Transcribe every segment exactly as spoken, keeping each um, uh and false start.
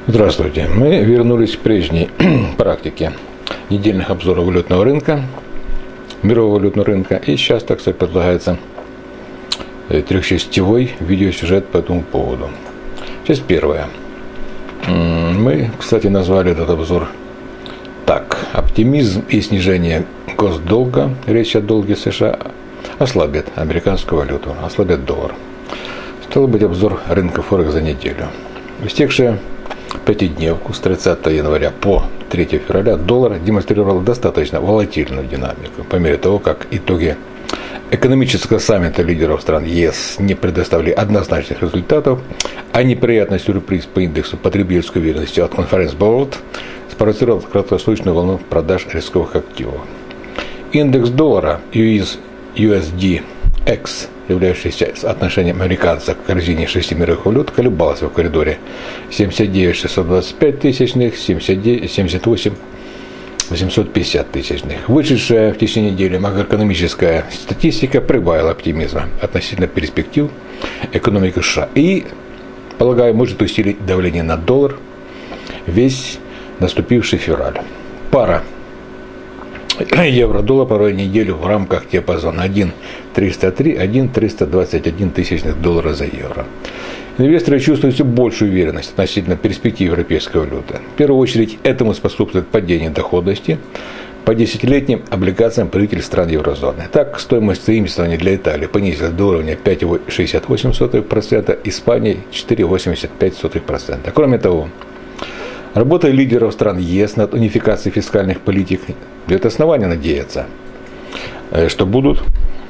Здравствуйте. Мы вернулись к прежней практике недельных обзоров валютного рынка, мирового валютного рынка. И сейчас, так сказать, предлагается трехчастевой видеосюжет по этому поводу. Часть первая. Мы, кстати, назвали этот обзор так. Оптимизм и снижение госдолга, речь о долге США, ослабит американскую валюту, ослабит доллар. Стал быть обзор рынка Форекс за неделю. В истекшее пятидневку с тридцатого января по третьего февраля доллар демонстрировал достаточно волатильную динамику по мере того, как итоги экономического саммита лидеров стран ЕС не предоставили однозначных результатов, а неприятный сюрприз по индексу потребительской уверенности от Conference Board спровоцировал краткосрочную волну продаж рисковых активов. Индекс доллара ю эс ди экс, являющийся соотношением американцев к корзине шести мировых валют, колебался в коридоре семьдесят девять шестьсот двадцать пять тысячных, семьдесят восемь восемьсот пятьдесят тысячных. Вышедшая в течение недели макроэкономическая статистика прибавила оптимизма относительно перспектив экономики США и, полагаю, может усилить давление на доллар весь наступивший февраль. Пара евро-доллар провела неделю в рамках диапазона один триста три - один триста двадцать один тысячных доллара за евро. Инвесторы чувствуют все большую уверенность относительно перспектив европейской валюты. В первую очередь этому способствует падение доходности по десятилетним облигациям правительств стран еврозоны. Так, стоимость заимствования для Италии понизилась до уровня пять целых шестьдесят восемь сотых процента, Испании четыре целых восемьдесят пять сотых процента. Кроме того, работа лидеров стран ЕС над унификацией фискальных политик дает основания надеяться, что будут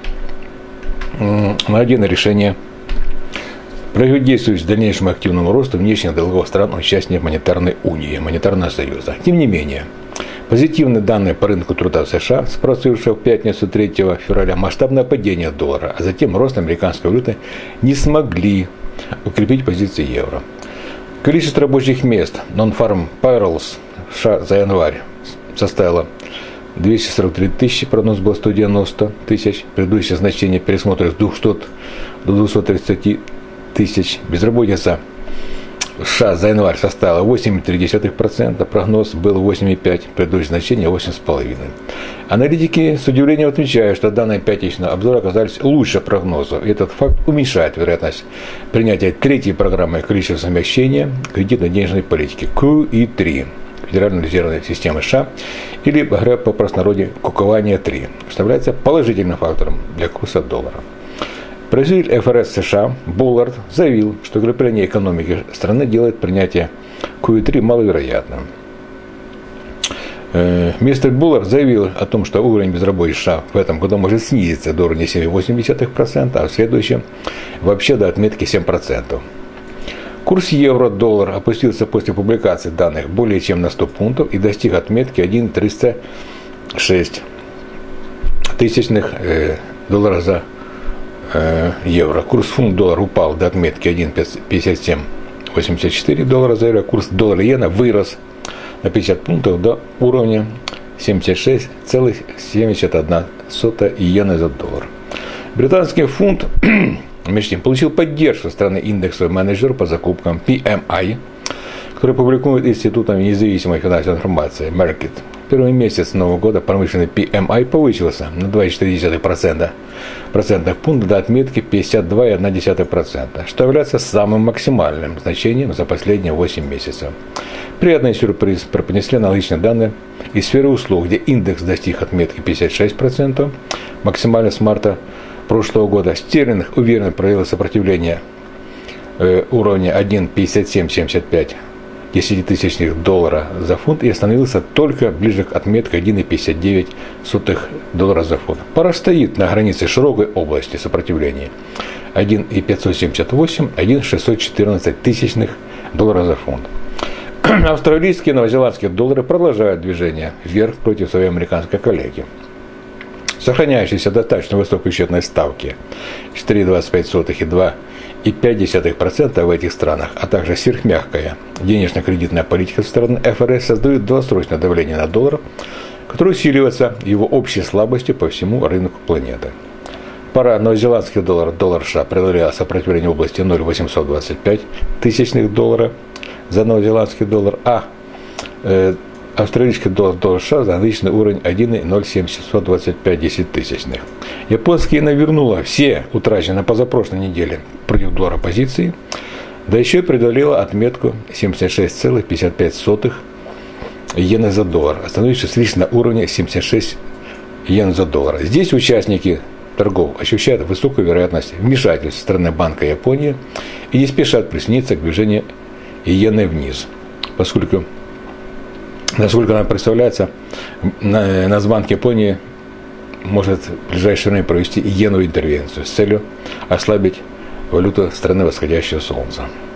найдены решения, противодействующие дальнейшему активному росту внешних долгов стран-участников монетарной унии, монетарного союза. Тем не менее, позитивные данные по рынку труда в США, спровоцировавшего в пятницу третьего февраля масштабное падение доллара, а затем рост американской валюты, не смогли укрепить позиции евро. Количество рабочих мест non-farm payrolls в США за январь составило двести сорок три тысячи, прогноз был сто девяносто тысяч, предыдущее значение пересмотра с двухсот до двухсот тридцати тысяч. Безработица в США за январь составила восемь целых три десятых процента, прогноз был восемь целых пять десятых процента, предыдущее значение восемь целых пять десятых процента. Аналитики с удивлением отмечают, что данные пятничного обзора оказались лучше прогнозов. И этот факт уменьшает вероятность принятия третьей программы количества замещения кредитно-денежной политики ку и три Федеральной резервной системы США, или, говоря по простонародье, кукование три, что является положительным фактором для курса доллара. Представитель эф эр эс США Буллард заявил, что укрепление экономики страны делает принятие ку и три маловероятным. Мистер Буллард заявил о том, что уровень безработицы США в этом году может снизиться до уровня семь целых восемь десятых процента, а в следующем вообще до отметки семь процентов. Курс евро-доллар опустился после публикации данных более чем на сто пунктов и достиг отметки один целых триста шесть тысячных доллара за евро. Курс фунт-доллар упал до отметки один целых пятьдесят семь восемьдесят четыре доллара за евро. Курс доллара-иена вырос на пятьдесят пунктов до уровня семьдесят шесть целых семьдесят одна сотая иены за доллар. Британский фунт между тем получил поддержку со стороны индексового менеджера по закупкам пи эм ай, который публикует Институтом независимой финансовой информации Market. В первый месяц Нового года промышленный пи эм ай повысился на два целых четыре десятых процента процентных пункта до отметки пятьдесят два целых одна десятая процента, что является самым максимальным значением за последние восемь месяцев. Приятный сюрприз преподнесли аналогичные данные из сферы услуг, где индекс достиг отметки пятьдесят шесть процентов, максимально с марта прошлого года. Стерлинг уверенно проявил сопротивление э, уровня один целых пятьдесят семь семьдесят пять десятитысячных доллара за фунт и остановился только ближе к отметке один целых пятьдесят девять сотых доллара за фунт. Пара стоит на границе широкой области сопротивления один целых пятьсот семьдесят восемь - один целых шестьсот четырнадцать тысячных доллара за фунт. Австралийские и новозеландские доллары продолжают движение вверх против своей американской коллеги. Сохраняющиеся достаточно высокой счетной ставки четыре целых двадцать пять сотых и два целых пять десятых процента в этих странах, а также сверхмягкая денежно-кредитная политика со стороны эф эр эс создают долгосрочное давление на доллар, которое усиливается его общей слабостью по всему рынку планеты. Пара новозеландских долларов, доллар США преодолела сопротивление в области ноль целых восемьсот двадцать пять тысячных доллара за новозеландский доллар, а э, австралийский доллар, доллар США за аналогичный уровень один целых ноль семь семьсот двадцать пять тысячных. Японская иена вернула все утраченные на позапрошлой неделе против доллара позиции, да еще и преодолела отметку семьдесят шесть целых пятьдесят пять сотых иены за доллар, остановившись лишь на уровне семьдесят шесть иен за доллар. Здесь участники торгов ощущают высокую вероятность вмешательства со стороны Банка Японии и не спешат присоединиться к движению иены вниз, поскольку, насколько нам представляется, Нацбанк Японии может в ближайшее время провести иеновую интервенцию с целью ослабить валюту страны восходящего солнца.